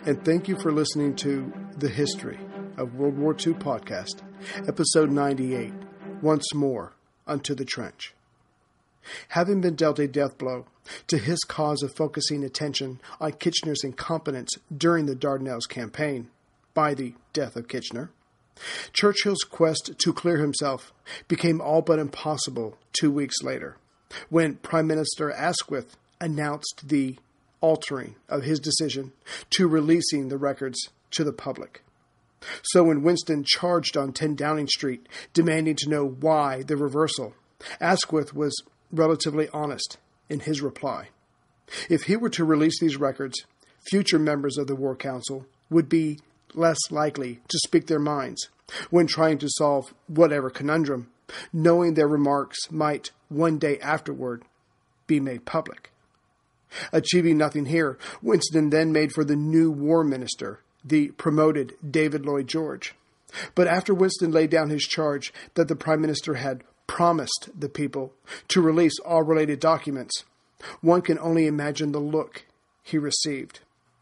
and thank you for listening to The History of World War II podcast, episode 98, Once More Unto the Trench. Having been dealt a death blow to his cause of focusing attention on Kitchener's incompetence during the Dardanelles campaign by the death of Kitchener, Churchill's quest to clear himself became all but impossible 2 weeks later, when Prime Minister Asquith announced the altering of his decision to releasing the records to the public. So when Winston charged on 10 Downing Street demanding to know why the reversal, Asquith was relatively honest in his reply. If he were to release these records, future members of the War Council would be less likely to speak their minds when trying to solve whatever conundrum, knowing their remarks might one day afterward be made public. Achieving nothing here, Winston then made for the new war minister, the promoted David Lloyd George. But after Winston laid down his charge that the Prime Minister had promised the people to release all related documents, one can only imagine the look he received.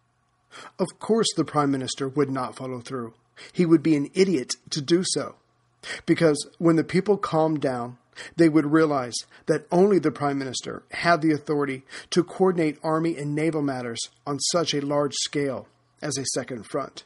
Of course the Prime Minister would not follow through. He would be an idiot to do so. Because when the people calmed down, they would realize that only the Prime Minister had the authority to coordinate army and naval matters on such a large scale as a second front.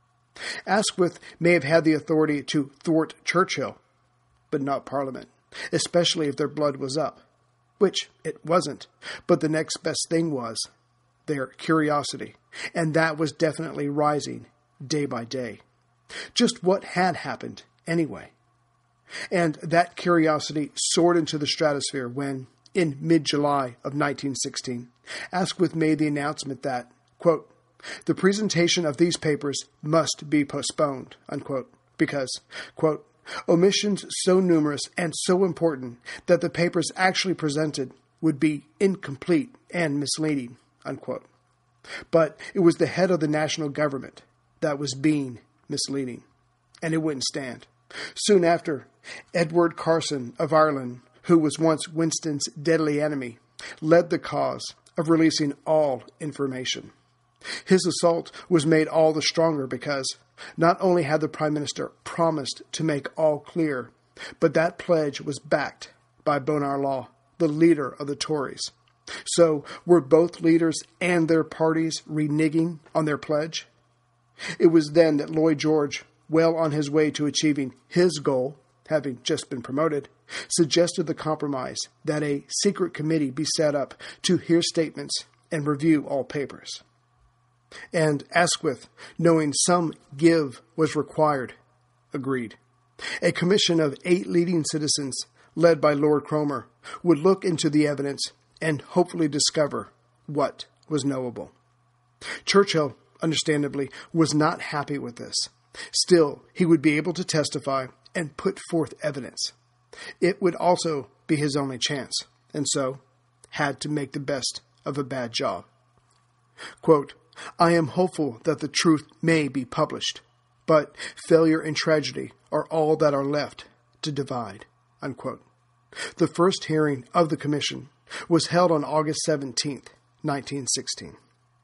Asquith may have had the authority to thwart Churchill, but not Parliament, especially if their blood was up, which it wasn't, but the next best thing was their curiosity, and that was definitely rising day by day. Just what had happened anyway? And that curiosity soared into the stratosphere when, in mid-July of 1916, Asquith made the announcement that, quote, the presentation of these papers must be postponed, unquote, because, quote, omissions so numerous and so important that the papers actually presented would be incomplete and misleading, unquote. But it was the head of the national government that was being misleading, and it wouldn't stand. Soon after, Edward Carson of Ireland, who was once Winston's deadly enemy, led the cause of releasing all information. His assault was made all the stronger because not only had the Prime Minister promised to make all clear, but that pledge was backed by Bonar Law, the leader of the Tories. So were both leaders and their parties reneging on their pledge? It was then that Lloyd George, well on his way to achieving his goal, having just been promoted, suggested the compromise that a secret committee be set up to hear statements and review all papers. And Asquith, knowing some give was required, agreed. A commission of 8 leading citizens, led by Lord Cromer, would look into the evidence and hopefully discover what was knowable. Churchill, understandably, was not happy with this. Still, he would be able to testify and put forth evidence. It would also be his only chance, and so had to make the best of a bad job. Quote, I am hopeful that the truth may be published, but failure and tragedy are all that are left to divide, unquote. The first hearing of the commission was held on August 17, 1916.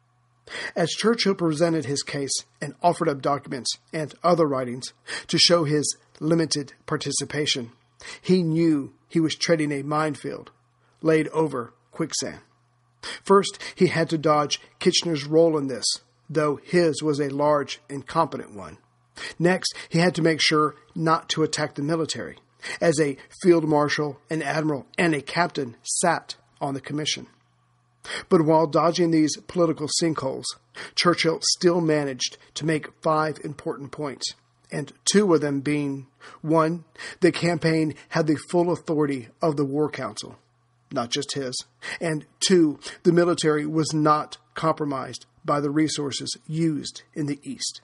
As Churchill presented his case and offered up documents and other writings to show his limited participation, he knew he was treading a minefield laid over quicksand. First, he had to dodge Kitchener's role in this, though his was a large and competent one. Next, he had to make sure not to attack the military, as a field marshal, an admiral, and a captain sat on the commission. But while dodging these political sinkholes, Churchill still managed to make 5 important points, and 2 of them being, 1, the campaign had the full authority of the War Council, not just his, and 2, the military was not compromised by the resources used in the East.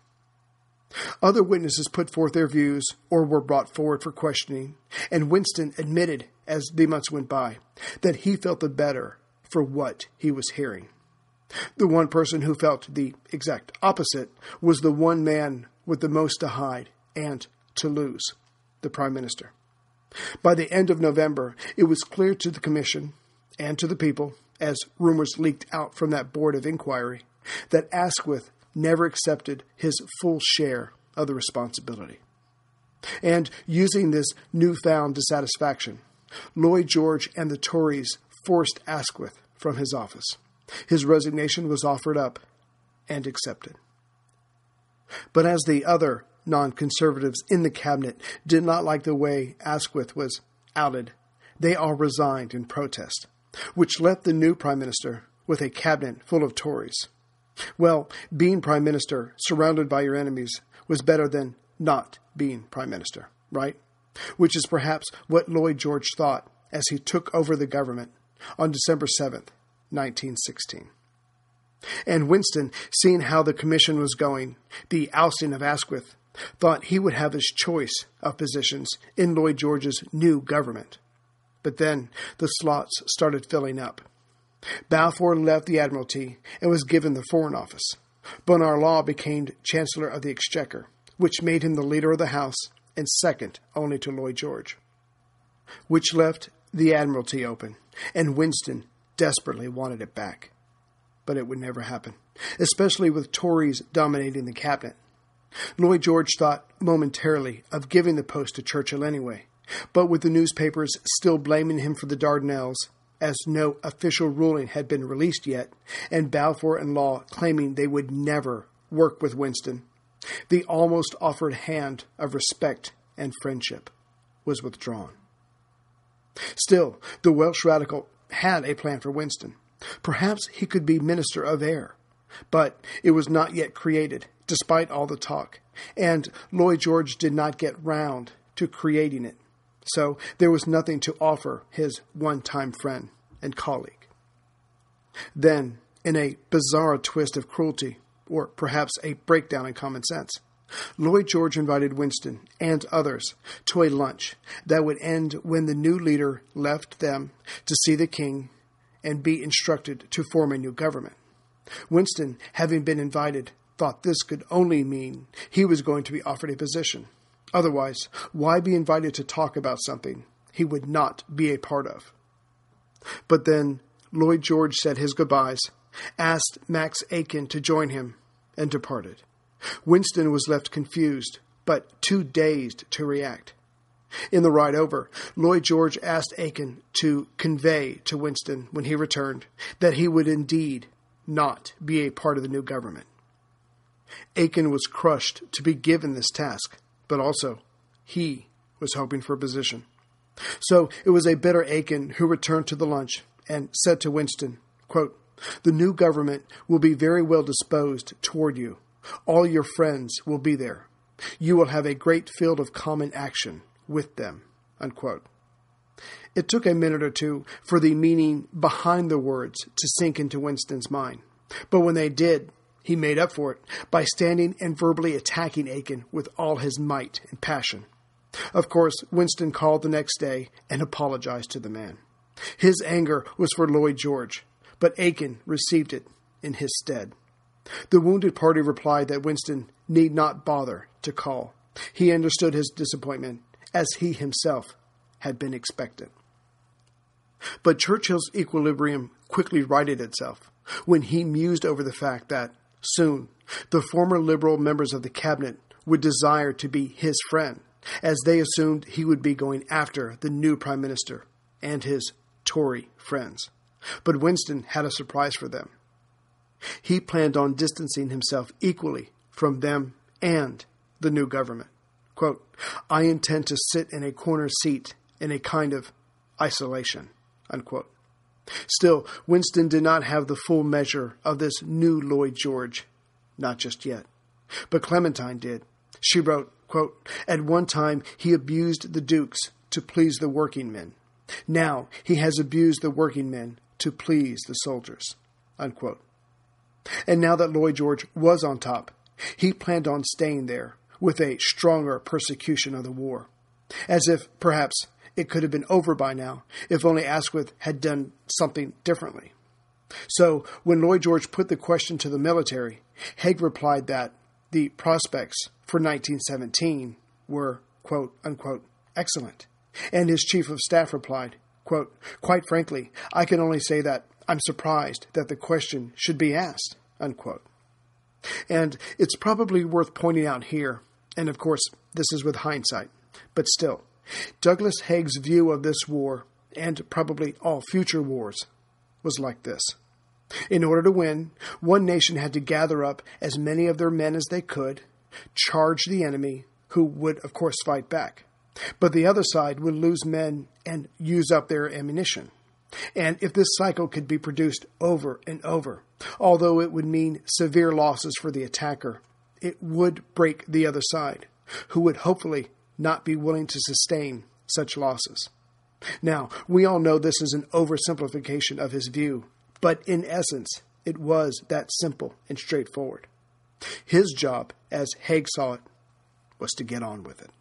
Other witnesses put forth their views or were brought forward for questioning, and Winston admitted, as the months went by, that he felt the better for what he was hearing. The one person who felt the exact opposite was the one man with the most to hide and to lose, the Prime Minister. By the end of November, it was clear to the Commission and to the people, as rumors leaked out from that board of inquiry, that Asquith never accepted his full share of the responsibility. And using this newfound dissatisfaction, Lloyd George and the Tories forced Asquith from his office. His resignation was offered up and accepted. But as the other non-conservatives in the cabinet did not like the way Asquith was outed, they all resigned in protest, which left the new prime minister with a cabinet full of Tories. Well, being prime minister surrounded by your enemies was better than not being prime minister, right? Which is perhaps what Lloyd George thought as he took over the government on December 7th, 1916. And Winston, seeing how the commission was going, the ousting of Asquith, thought he would have his choice of positions in Lloyd George's new government. But then the slots started filling up. Balfour left the Admiralty and was given the Foreign Office. Bonar Law became Chancellor of the Exchequer, which made him the leader of the House and second only to Lloyd George, which left the Admiralty open, and Winston desperately wanted it back. But it would never happen, especially with Tories dominating the cabinet. Lloyd George thought momentarily of giving the post to Churchill anyway, but with the newspapers still blaming him for the Dardanelles, as no official ruling had been released yet, and Balfour and Law claiming they would never work with Winston, the almost offered hand of respect and friendship was withdrawn. Still, the Welsh radical had a plan for Winston. Perhaps he could be Minister of Air, but it was not yet created, despite all the talk, and Lloyd George did not get round to creating it, so there was nothing to offer his one-time friend and colleague. Then, in a bizarre twist of cruelty, or perhaps a breakdown in common sense, Lloyd George invited Winston and others to a lunch that would end when the new leader left them to see the king and be instructed to form a new government. Winston, having been invited, thought this could only mean he was going to be offered a position. Otherwise, why be invited to talk about something he would not be a part of? But then Lloyd George said his goodbyes, asked Max Aiken to join him, and departed. Winston was left confused, but too dazed to react. In the ride over, Lloyd George asked Aiken to convey to Winston, when he returned, that he would indeed not be a part of the new government. Aiken was crushed to be given this task, but also he was hoping for a position. So it was a bitter Aiken who returned to the lunch and said to Winston, quote, "The new government will be very well disposed toward you. All your friends will be there. You will have a great field of common action with them," unquote. It took a minute or two for the meaning behind the words to sink into Winston's mind. But when they did, he made up for it by standing and verbally attacking Aiken with all his might and passion. Of course, Winston called the next day and apologized to the man. His anger was for Lloyd George, but Aiken received it in his stead. The wounded party replied that Winston need not bother to call. He understood his disappointment, as he himself had been expectant. But Churchill's equilibrium quickly righted itself when he mused over the fact that, soon, the former Liberal members of the cabinet would desire to be his friend, as they assumed he would be going after the new Prime Minister and his Tory friends. But Winston had a surprise for them. He planned on distancing himself equally from them and the new government. Quote, "I intend to sit in a corner seat in a kind of isolation," unquote. Still, Winston did not have the full measure of this new Lloyd George, not just yet. But Clementine did. She wrote, quote, "At one time he abused the dukes to please the working men. Now he has abused the working men to please the soldiers," unquote. And now that Lloyd George was on top, he planned on staying there with a stronger persecution of the war, as if, perhaps, it could have been over by now if only Asquith had done something differently. So, when Lloyd George put the question to the military, Haig replied that the prospects for 1917 were, quote, unquote, excellent. And his chief of staff replied, quote, "Quite frankly, I can only say that I'm surprised that the question should be asked," unquote. And it's probably worth pointing out here, and of course this is with hindsight, but still, Douglas Haig's view of this war, and probably all future wars, was like this. In order to win, one nation had to gather up as many of their men as they could, charge the enemy, who would of course fight back. But the other side would lose men and use up their ammunition. And if this cycle could be produced over and over, although it would mean severe losses for the attacker, it would break the other side, who would hopefully not be willing to sustain such losses. Now, we all know this is an oversimplification of his view, but in essence, it was that simple and straightforward. His job, as Haig saw it, was to get on with it.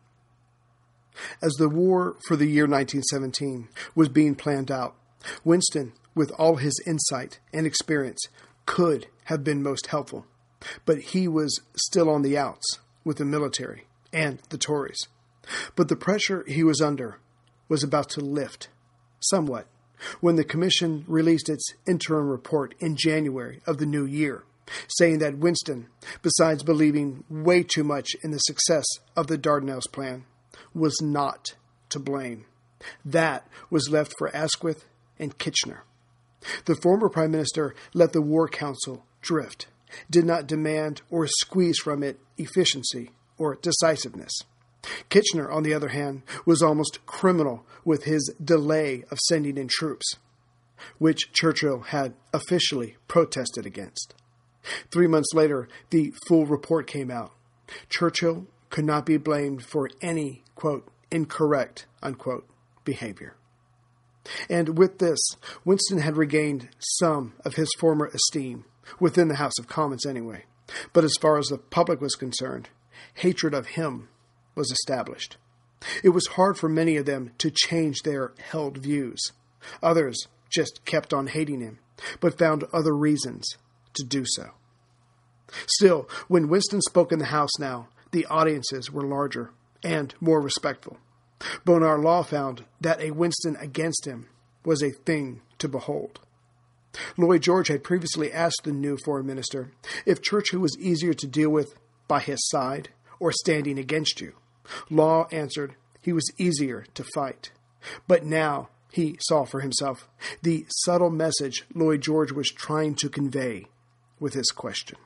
As the war for the year 1917 was being planned out, Winston, with all his insight and experience, could have been most helpful, but he was still on the outs with the military and the Tories. But the pressure he was under was about to lift somewhat when the Commission released its interim report in January of the new year, saying that Winston, besides believing way too much in the success of the Dardanelles plan, was not to blame. That was left for Asquith and Kitchener. The former Prime Minister let the War Council drift, did not demand or squeeze from it efficiency or decisiveness. Kitchener, on the other hand, was almost criminal with his delay of sending in troops, which Churchill had officially protested against. 3 months later, the full report came out. Churchill could not be blamed for any, quote, incorrect, unquote, behavior. And with this, Winston had regained some of his former esteem, within the House of Commons anyway. But as far as the public was concerned, hatred of him was established. It was hard for many of them to change their held views. Others just kept on hating him, but found other reasons to do so. Still, when Winston spoke in the House now, the audiences were larger and more respectful. Bonar Law found that a Winston against him was a thing to behold. Lloyd George had previously asked the new foreign minister if Churchill was easier to deal with by his side or standing against you. Law answered he was easier to fight. But now he saw for himself the subtle message Lloyd George was trying to convey with his question.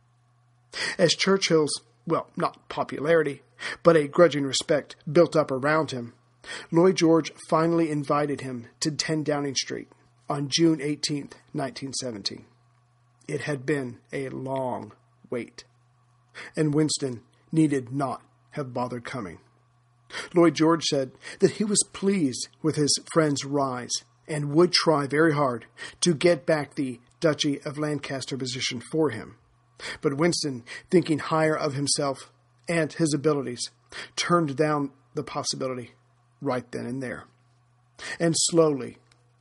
As Churchill's, well, not popularity, but a grudging respect built up around him, Lloyd George finally invited him to 10 Downing Street on June 18, 1917. It had been a long wait, and Winston needed not have bothered coming. Lloyd George said that he was pleased with his friend's rise and would try very hard to get back the Duchy of Lancaster position for him. But Winston, thinking higher of himself and his abilities, turned down the possibility right then and there. And slowly,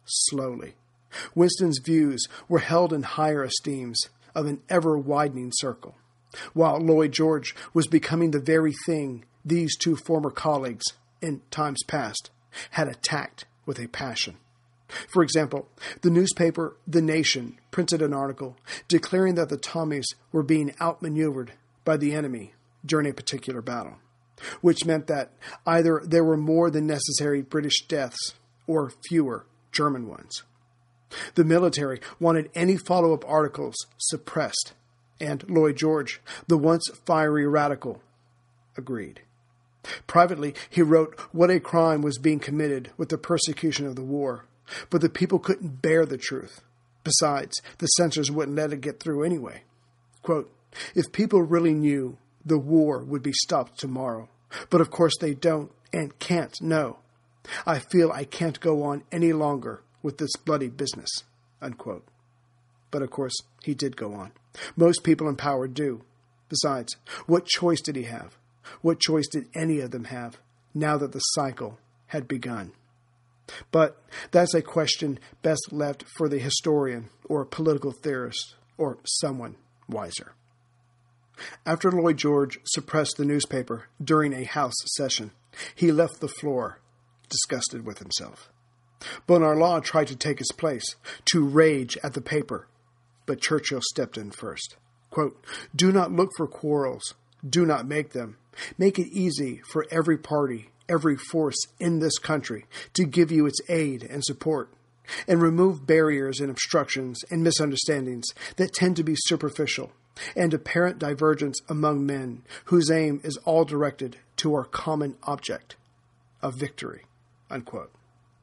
Winston's views were held in higher esteems of an ever-widening circle, while Lloyd George was becoming the very thing these two former colleagues, in times past, had attacked with a passion. For example, the newspaper The Nation printed an article declaring that the Tommies were being outmaneuvered by the enemy during a particular battle, which meant that either there were more than necessary British deaths or fewer German ones. The military wanted any follow-up articles suppressed, and Lloyd George, the once fiery radical, agreed. Privately, he wrote what a crime was being committed with the persecution of the war, but the people couldn't bear the truth. Besides, the censors wouldn't let it get through anyway. Quote, if people really knew, the war would be stopped tomorrow. But of course they don't and can't know. I feel I can't go on any longer with this bloody business, unquote. But of course, he did go on. Most people in power do. Besides, what choice did he have? What choice did any of them have now that the cycle had begun? But that's a question best left for the historian or political theorist or someone wiser. After Lloyd George suppressed the newspaper during a House session, he left the floor, disgusted with himself. Bonar Law tried to take his place, to rage at the paper, but Churchill stepped in first. Quote, "Do not look for quarrels. Do not make them. Make it easy for every party, every force in this country to give you its aid and support, and remove barriers and obstructions and misunderstandings that tend to be superficial and apparent divergence among men whose aim is all directed to our common object of victory." Unquote.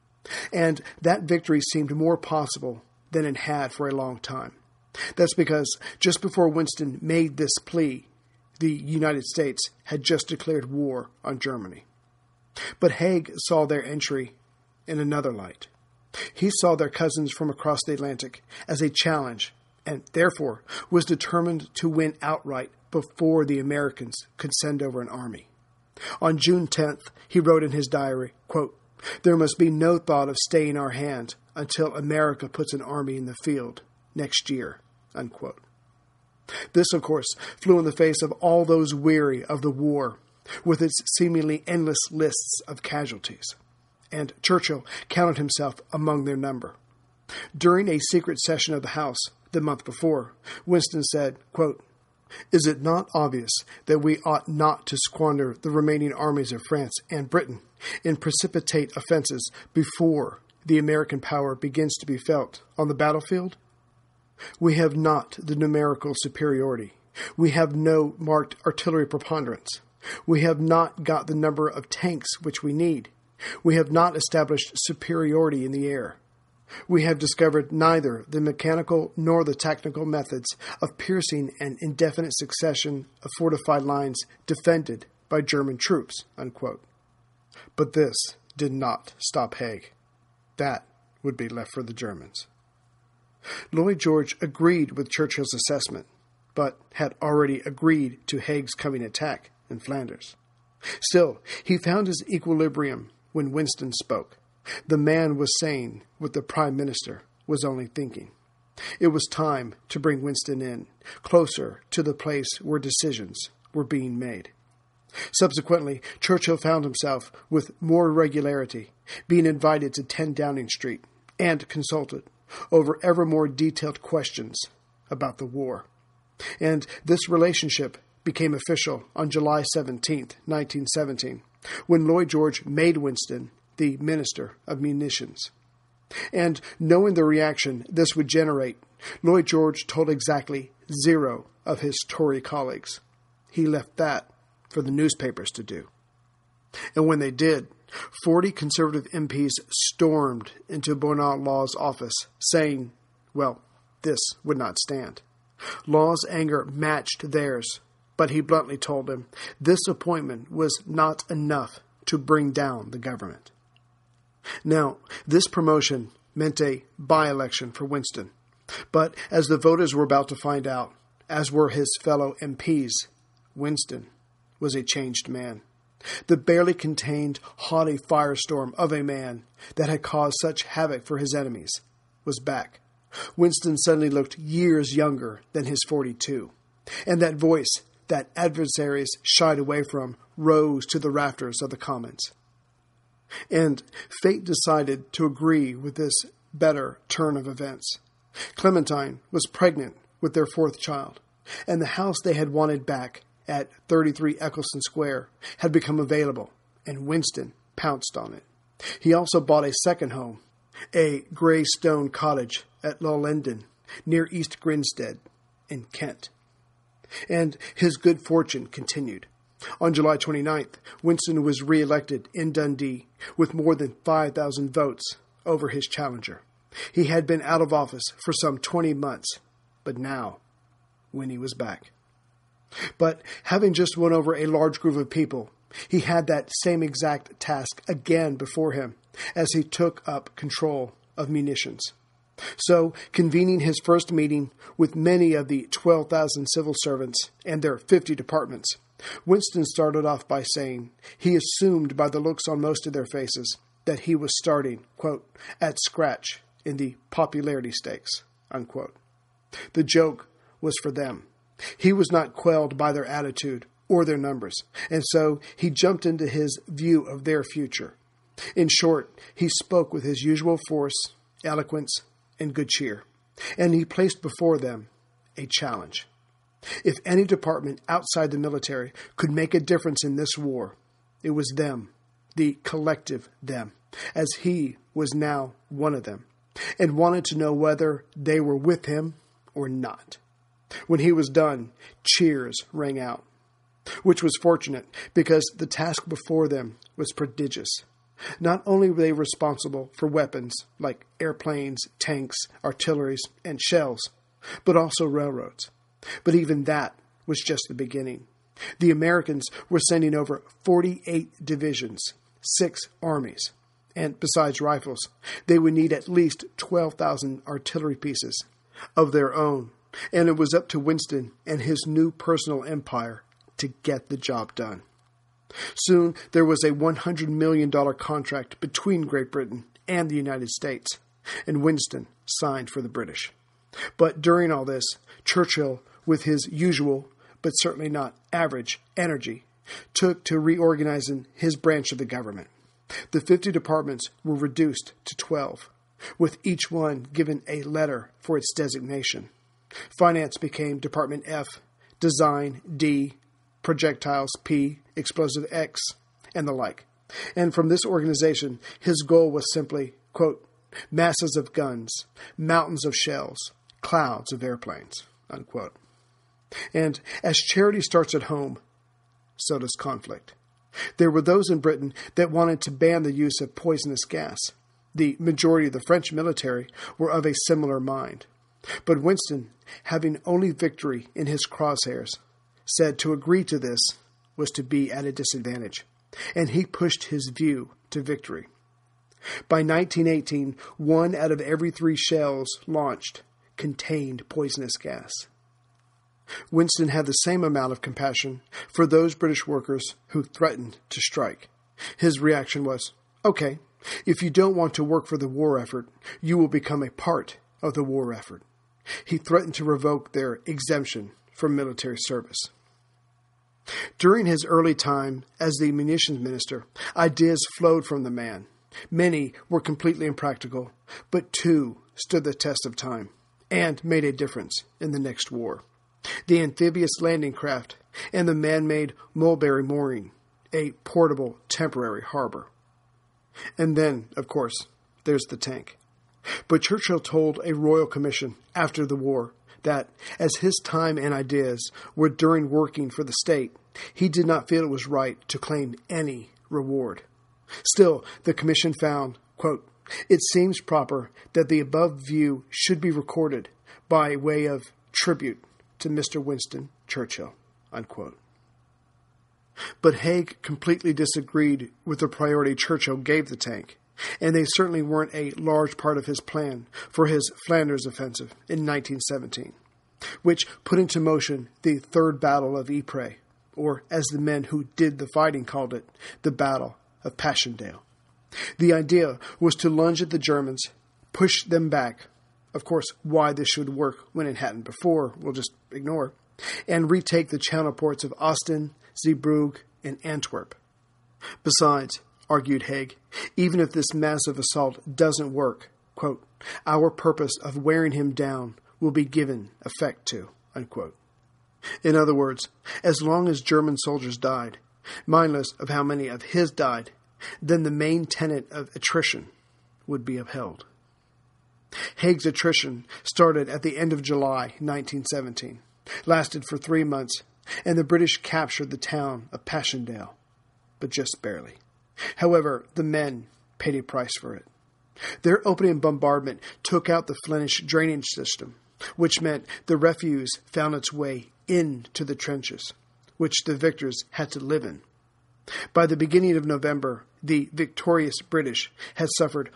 And that victory seemed more possible than it had for a long time. That's because just before Winston made this plea, the United States had just declared war on Germany. But Haig saw their entry in another light. He saw their cousins from across the Atlantic as a challenge, and therefore was determined to win outright before the Americans could send over an army. On June 10th, he wrote in his diary, quote, "There must be no thought of staying our hand until America puts an army in the field next year." Unquote. This, of course, flew in the face of all those weary of the war, with its seemingly endless lists of casualties, and Churchill counted himself among their number. During a secret session of the House the month before, Winston said, quote, "Is it not obvious that we ought not to squander the remaining armies of France and Britain in precipitate offenses before the American power begins to be felt on the battlefield? We have not the numerical superiority. We have no marked artillery preponderance. We have not got the number of tanks which we need. We have not established superiority in the air. We have discovered neither the mechanical nor the technical methods of piercing an indefinite succession of fortified lines defended by German troops." Unquote. But this did not stop Haig. That would be left for the Germans. Lloyd George agreed with Churchill's assessment, but had already agreed to Haig's coming attack in Flanders. Still, he found his equilibrium when Winston spoke. The man was saying what the Prime Minister was only thinking. It was time to bring Winston in, closer to the place where decisions were being made. Subsequently, Churchill found himself, with more regularity, being invited to 10 Downing Street and consulted over ever more detailed questions about the war. And this relationship became official on July 17, 1917, when Lloyd George made Winston the Minister of Munitions. And knowing the reaction this would generate, Lloyd George told exactly 0 of his Tory colleagues. He left that for the newspapers to do. And when they did, 40 Conservative MPs stormed into Bernard Law's office, saying, well, this would not stand. Law's anger matched theirs, but he bluntly told him this appointment was not enough to bring down the government. Now, this promotion meant a by-election for Winston, but as the voters were about to find out, as were his fellow MPs, Winston was a changed man. The barely contained, haughty firestorm of a man that had caused such havoc for his enemies was back. Winston suddenly looked years younger than his 42, and that voice that adversaries shied away from rose to the rafters of the Commons. And fate decided to agree with this better turn of events. Clementine was pregnant with their 4th child, and the house they had wanted back at 33 Eccleston Square had become available, and Winston pounced on it. He also bought a second home, a grey stone cottage at Lawlenden, near East Grinstead, in Kent. And his good fortune continued. On July 29th, Winston was re-elected in Dundee with more than 5,000 votes over his challenger. He had been out of office for some 20 months, but now, when he was back. But having just won over a large group of people, he had that same exact task again before him as he took up control of munitions. So, convening his first meeting with many of the 12,000 civil servants and their 50 departments, Winston started off by saying he assumed by the looks on most of their faces that he was starting, quote, at scratch in the popularity stakes, unquote. The joke was for them. He was not quelled by their attitude or their numbers, and so he jumped into his view of their future. In short, he spoke with his usual force, eloquence, and good cheer, and he placed before them a challenge. If any department outside the military could make a difference in this war, it was them, the collective them, as he was now one of them, and wanted to know whether they were with him or not. When he was done, cheers rang out, which was fortunate because the task before them was prodigious. Not only were they responsible for weapons like airplanes, tanks, artillery, and shells, but also railroads. But even that was just the beginning. The Americans were sending over 48 divisions, 6 armies, and besides rifles, they would need at least 12,000 artillery pieces of their own, and it was up to Winston and his new personal empire to get the job done. Soon, there was a $100 million contract between Great Britain and the United States, and Winston signed for the British. But during all this, Churchill, with his usual, but certainly not average, energy, took to reorganizing his branch of the government. The 50 departments were reduced to 12, with each one given a letter for its designation. Finance became Department F, Design D, Projectiles P, Explosive X, and the like. And from this organization, his goal was simply, quote, masses of guns, mountains of shells, clouds of airplanes, unquote. And as charity starts at home, so does conflict. There were those in Britain that wanted to ban the use of poisonous gas. The majority of the French military were of a similar mind. But Winston, having only victory in his crosshairs, said to agree to this was to be at a disadvantage, and he pushed his view to victory. By 1918, 1 out of every 3 shells launched contained poisonous gas. Winston had the same amount of compassion for those British workers who threatened to strike. His reaction was, okay, if you don't want to work for the war effort, you will become a part of the war effort. He threatened to revoke their exemption from military service. During his early time as the munitions minister, ideas flowed from the man. Many were completely impractical, but 2 stood the test of time and made a difference in the next war. The amphibious landing craft and the man-made Mulberry mooring, a portable temporary harbor. And then, of course, there's the tank. But Churchill told a royal commission after the war that, as his time and ideas were during working for the state, he did not feel it was right to claim any reward. Still, the commission found, quote, it seems proper that the above view should be recorded by way of tribute to Mr. Winston Churchill, unquote. But Haig completely disagreed with the priority Churchill gave the tank, and they certainly weren't a large part of his plan for his Flanders offensive in 1917, which put into motion the Third Battle of Ypres, or as the men who did the fighting called it, the Battle of Passchendaele. The idea was to lunge at the Germans, push them back. Of course, why this should work when it hadn't before, we'll just ignore, and retake the channel ports of Ostend, Zeebrugge, and Antwerp. Besides, argued Haig, even if this massive assault doesn't work, quote, our purpose of wearing him down will be given effect to, unquote. In other words, as long as German soldiers died, mindless of how many of his died, then the main tenet of attrition would be upheld. Haig's attrition started at the end of July 1917, lasted for 3 months, and the British captured the town of Passchendaele, but just barely. However, the men paid a price for it. Their opening bombardment took out the Flemish drainage system, which meant the refuse found its way into the trenches, which the victors had to live in. By the beginning of November, the victorious British had suffered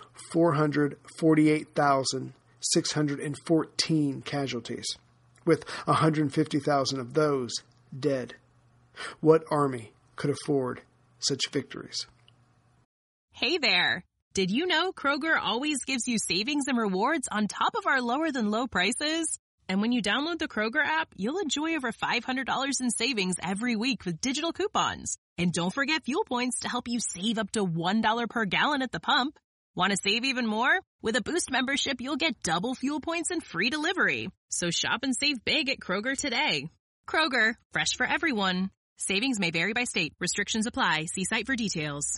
448,614 casualties, with 150,000 of those dead. What army could afford such victories? Hey there! Did you know Kroger always gives you savings and rewards on top of our lower-than-low prices? And when you download the Kroger app, you'll enjoy over $500 in savings every week with digital coupons. And don't forget fuel points to help you save up to $1 per gallon at the pump. Want to save even more? With a Boost membership, you'll get double fuel points and free delivery. So shop and save big at Kroger today. Kroger, fresh for everyone. Savings may vary by state. Restrictions apply. See site for details.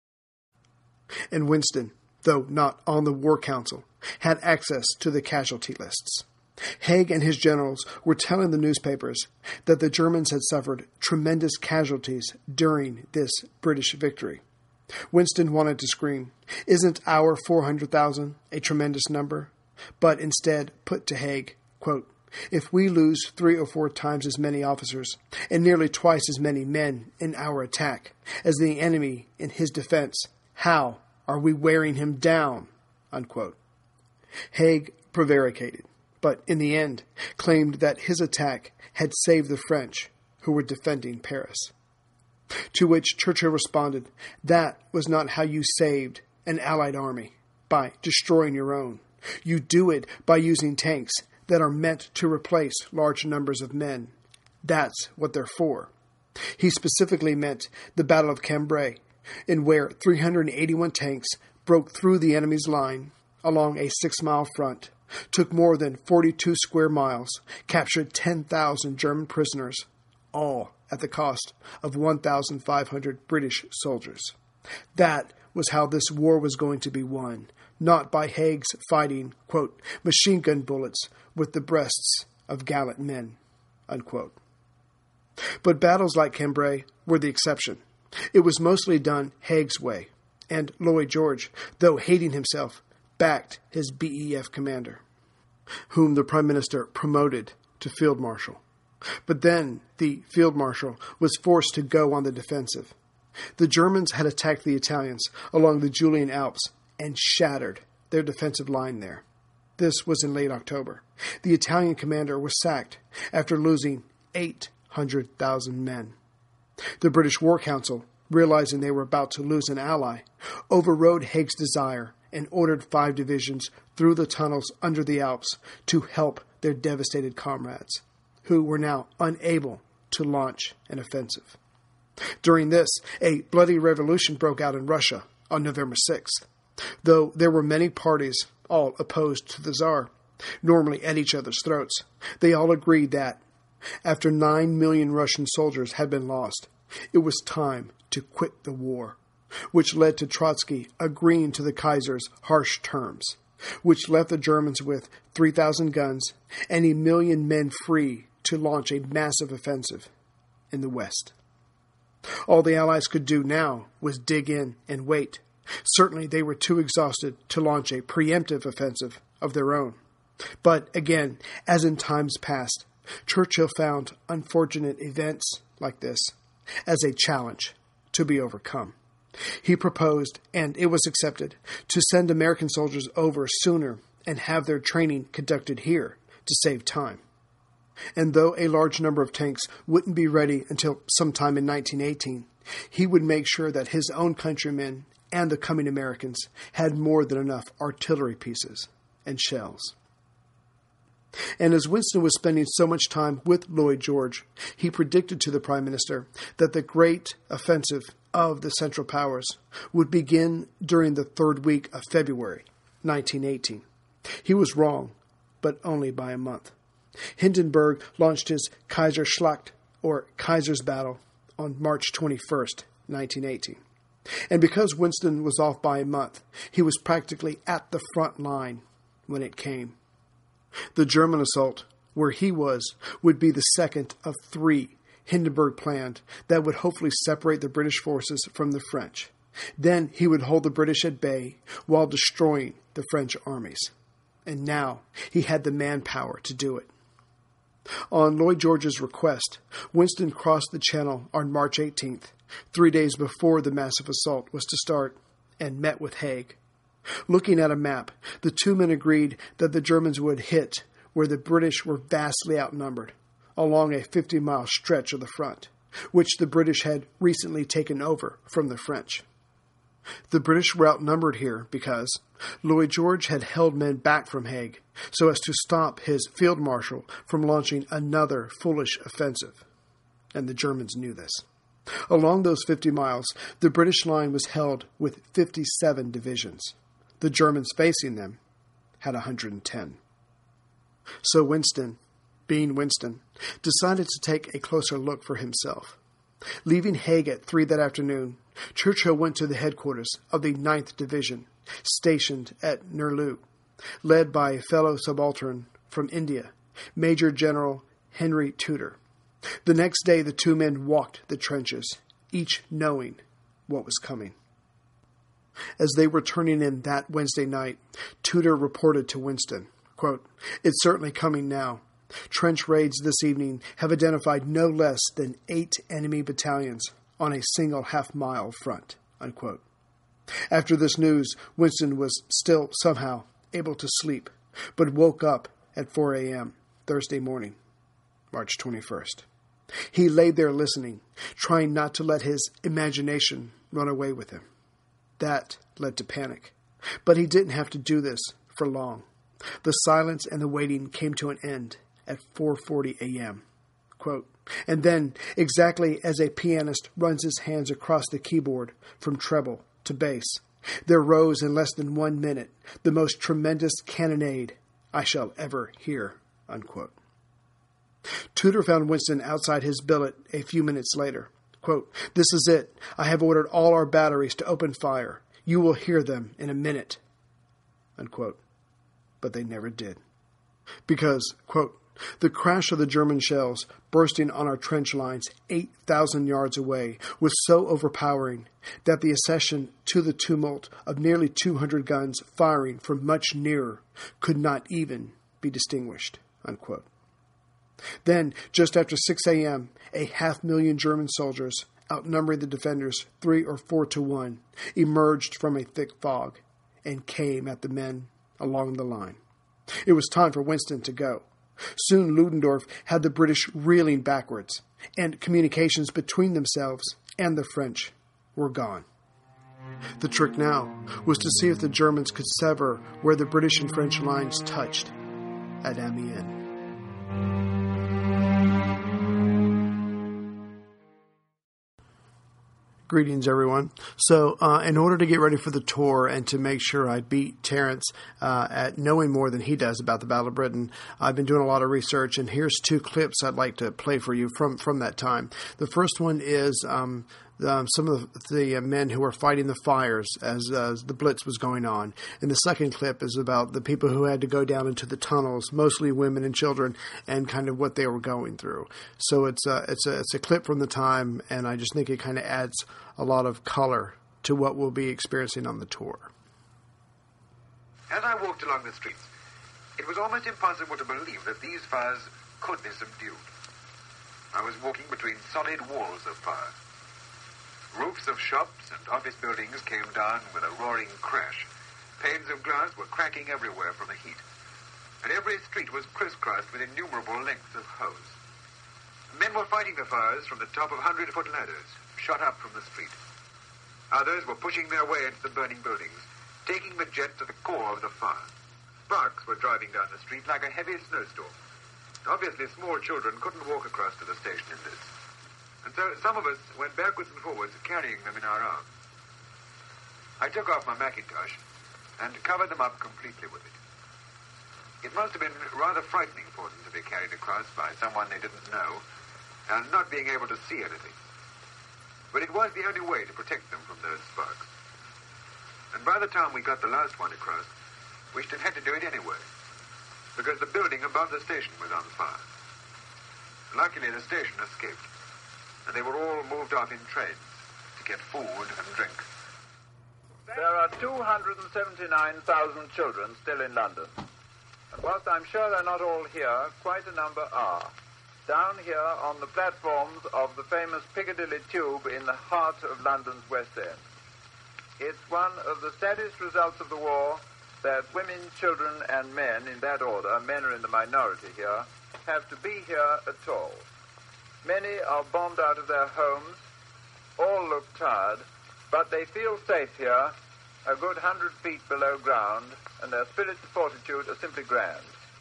And Winston, though not on the War Council, had access to the casualty lists. Haig and his generals were telling the newspapers that the Germans had suffered tremendous casualties during this British victory. Winston wanted to scream, "Isn't our 400,000 a tremendous number?" But instead put to Haig, quote, "If we lose 3 or 4 times as many officers and nearly twice as many men in our attack as the enemy in his defense, how are we wearing him down?" Unquote. Haig prevaricated, but in the end claimed that his attack had saved the French, who were defending Paris. To which Churchill responded, "That was not how you saved an Allied army, by destroying your own. You do it by using tanks that are meant to replace large numbers of men. That's what they're for." He specifically meant the Battle of Cambrai, in where 381 tanks broke through the enemy's line along a 6-mile front, took more than 42 square miles, captured 10,000 German prisoners, all at the cost of 1,500 British soldiers. That was how this war was going to be won, not by Haig's fighting, quote, "machine gun bullets with the breasts of gallant men," unquote. But battles like Cambrai were the exception. It was mostly done Haig's way, and Lloyd George, though hating himself, backed his BEF commander, whom the Prime Minister promoted to Field Marshal. But then the Field Marshal was forced to go on the defensive. The Germans had attacked the Italians along the Julian Alps and shattered their defensive line there. This was in late October. The Italian commander was sacked after losing 800,000 men. The British War Council, realizing they were about to lose an ally, overrode Haig's desire and ordered 5 divisions through the tunnels under the Alps to help their devastated comrades, who were now unable to launch an offensive. During this, a bloody revolution broke out in Russia on November 6th. Though there were many parties, all opposed to the Tsar, normally at each other's throats, they all agreed that, after 9 million Russian soldiers had been lost, it was time to quit the war, which led to Trotsky agreeing to the Kaiser's harsh terms, which left the Germans with 3,000 guns and 1 million men free to launch a massive offensive in the West. All the Allies could do now was dig in and wait. Certainly they were too exhausted to launch a preemptive offensive of their own. But again, as in times past, Churchill found unfortunate events like this as a challenge to be overcome. He proposed, and it was accepted, to send American soldiers over sooner and have their training conducted here to save time. And though a large number of tanks wouldn't be ready until sometime in 1918, he would make sure that his own countrymen and the coming Americans had more than enough artillery pieces and shells. And as Winston was spending so much time with Lloyd George, he predicted to the Prime Minister that the great offensive of the Central Powers would begin during the 3rd week of February 1918. He was wrong, but only by a month. Hindenburg launched his Kaiserschlacht, or Kaiser's Battle, on March 21st, 1918. And because Winston was off by a month, he was practically at the front line when it came. The German assault, where he was, would be the second of 3 Hindenburg planned that would hopefully separate the British forces from the French. Then he would hold the British at bay while destroying the French armies. And now he had the manpower to do it. On Lloyd George's request, Winston crossed the Channel on March 18th, 3 days before the massive assault was to start, and met with Haig. Looking at a map, the 2 men agreed that the Germans would hit where the British were vastly outnumbered, along a 50-mile stretch of the front, which the British had recently taken over from the French. The British were outnumbered here because Lloyd George had held men back from Haig so as to stop his field marshal from launching another foolish offensive, and the Germans knew this. Along those 50 miles, the British line was held with 57 divisions. The Germans facing them had 110. So Winston being Winston, decided to take a closer look for himself. Leaving Hague at 3 that afternoon, Churchill went to the headquarters of the 9th Division, stationed at Nerlu, led by a fellow subaltern from India, Major General Henry Tudor. The next day, the two men walked the trenches, each knowing what was coming. As they were turning in that Wednesday night, Tudor reported to Winston, quote, "It's certainly coming now. Trench raids this evening have identified no less than 8 enemy battalions on a single half-mile front," unquote. After this news, Winston was still somehow able to sleep, but woke up at 4 a.m. Thursday morning, March 21st. He lay there listening, trying not to let his imagination run away with him. That led to panic. But he didn't have to do this for long. The silence and the waiting came to an end at 4:40 a.m. Quote, "And then, exactly as a pianist runs his hands across the keyboard from treble to bass, there rose in less than 1 minute the most tremendous cannonade I shall ever hear," unquote. Tudor found Winston outside his billet a few minutes later. Quote, "This is it. I have ordered all our batteries to open fire. You will hear them in a minute," unquote. But they never did. Because, quote, "the crash of the German shells bursting on our trench lines 8,000 yards away was so overpowering that the accession to the tumult of nearly 200 guns firing from much nearer could not even be distinguished," unquote. Then, just after 6 a.m., 500,000 German soldiers, outnumbering the defenders 3 or 4 to 1, emerged from a thick fog and came at the men along the line. It was time for Winston to go. Soon Ludendorff had the British reeling backwards, and communications between themselves and the French were gone. The trick now was to see if the Germans could sever where the British and French lines touched at Amiens. Greetings, everyone. So, in order to get ready for the tour and to make sure I beat Terence at knowing more than he does about the Battle of Britain, I've been doing a lot of research, and here's 2 clips I'd like to play for you from that time. The first one is some of the men who were fighting the fires as the Blitz was going on. And the second clip is about the people who had to go down into the tunnels, mostly women and children, and kind of what they were going through. So it's a clip from the time, and I just think it kind of adds a lot of color to what we'll be experiencing on the tour. As I walked along the streets, it was almost impossible to believe that these fires could be subdued. I was walking between solid walls of fire. Roofs of shops and office buildings came down with a roaring crash. Panes of glass were cracking everywhere from the heat. And every street was crisscrossed with innumerable lengths of hose. Men were fighting the fires from the top of 100-foot ladders, shot up from the street. Others were pushing their way into the burning buildings, taking the jet to the core of the fire. Sparks were driving down the street like a heavy snowstorm. Obviously, small children couldn't walk across to the station in this. And so some of us went backwards and forwards, carrying them in our arms. I took off my mackintosh and covered them up completely with it. It must have been rather frightening for them to be carried across by someone they didn't know and not being able to see anything. But it was the only way to protect them from those sparks. And by the time we got the last one across, we should have had to do it anyway, because the building above the station was on fire. Luckily, the station escaped, and they were all moved off in trains to get food and drink. There are 279,000 children still in London. And whilst I'm sure they're not all here, quite a number are. Down here on the platforms of the famous Piccadilly Tube in the heart of London's West End. It's one of the saddest results of the war that women, children, and men, in that order, men are in the minority here, have to be here at all. Many are bombed out of their homes, all look tired, but they feel safe here, a good 100 feet below ground, and their spirits of fortitude are simply grand.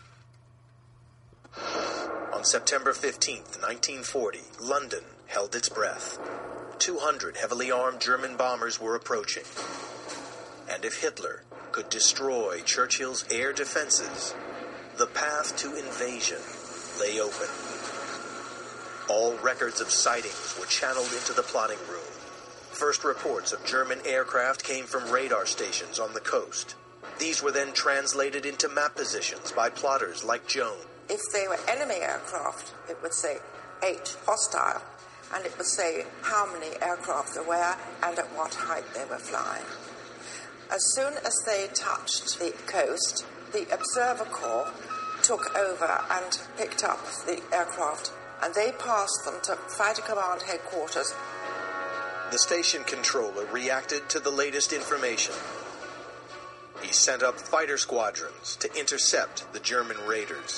On September 15th, 1940, London held its breath. 200 heavily armed German bombers were approaching. And if Hitler could destroy Churchill's air defenses, the path to invasion lay open. All records of sightings were channeled into the plotting room. First reports of German aircraft came from radar stations on the coast. These were then translated into map positions by plotters like Joan. If they were enemy aircraft, it would say H, hostile, and it would say how many aircraft there were and at what height they were flying. As soon as they touched the coast, the Observer Corps took over and picked up the aircraft, and they passed them to Fighter Command Headquarters. The station controller reacted to the latest information. He sent up fighter squadrons to intercept the German raiders.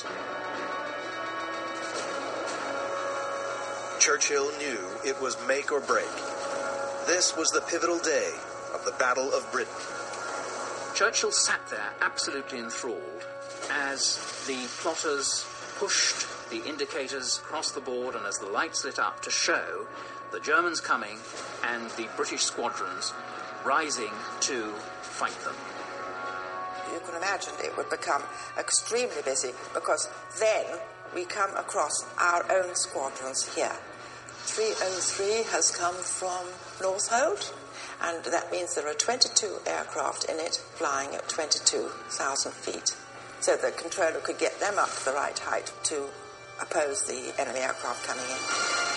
Churchill knew it was make or break. This was the pivotal day of the Battle of Britain. Churchill sat there absolutely enthralled as the plotters pushed the indicators across the board and as the lights lit up to show the Germans coming and the British squadrons rising to fight them. You can imagine it would become extremely busy because then we come across our own squadrons here. 303 has come from Northolt, and that means there are 22 aircraft in it flying at 22,000 feet. So the controller could get them up to the right height to oppose the enemy aircraft coming in.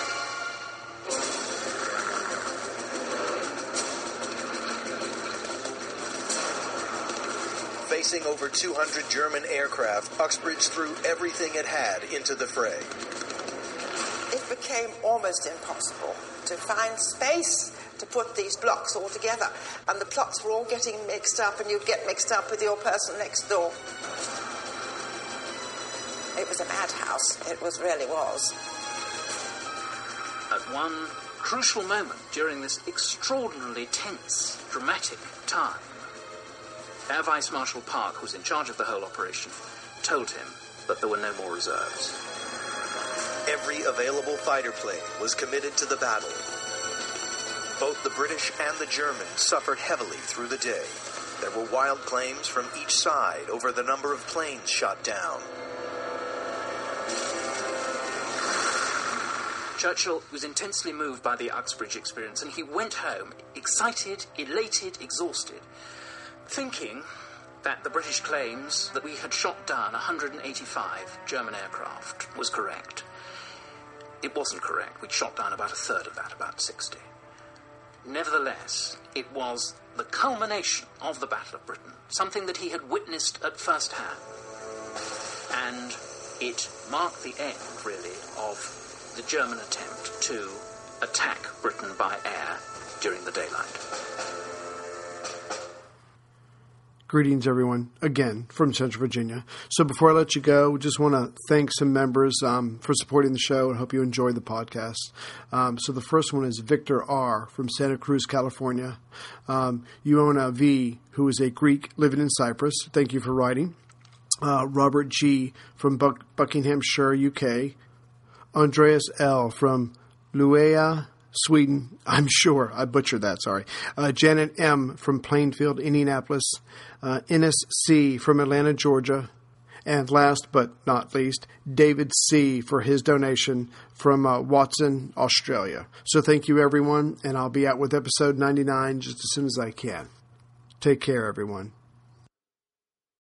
Facing over 200 German aircraft, Uxbridge threw everything it had into the fray. It became almost impossible to find space to put these blocks all together. And the plots were all getting mixed up, and you'd get mixed up with your person next door. It was a madhouse. It really was. At one crucial moment during this extraordinarily tense, dramatic time, Air Vice Marshal Park, who was in charge of the whole operation, told him that there were no more reserves. Every available fighter plane was committed to the battle. Both the British and the Germans suffered heavily through the day. There were wild claims from each side over the number of planes shot down. Churchill was intensely moved by the Uxbridge experience, and he went home excited, elated, exhausted, thinking that the British claims that we had shot down 185 German aircraft was correct. It wasn't correct. We'd shot down about a third of that, about 60. Nevertheless, it was the culmination of the Battle of Britain, something that he had witnessed at first hand. And it marked the end, really, of the German attempt to attack Britain by air during the daylight. Greetings, everyone, again, from Central Virginia. So before I let you go, just want to thank some members for supporting the show and hope you enjoy the podcast. So the first one is Victor R. from Santa Cruz, California. Iona V., who is a Greek living in Cyprus. Thank you for writing. Robert G. from Buckinghamshire, UK. Andreas L. from Luleå, Sweden. I'm sure I butchered that, sorry. Janet M. from Plainfield, Indianapolis. Ennis C. from Atlanta, Georgia. And last but not least, David C. for his donation from Watson, Australia. So thank you, everyone, and I'll be out with episode 99 just as soon as I can. Take care, everyone.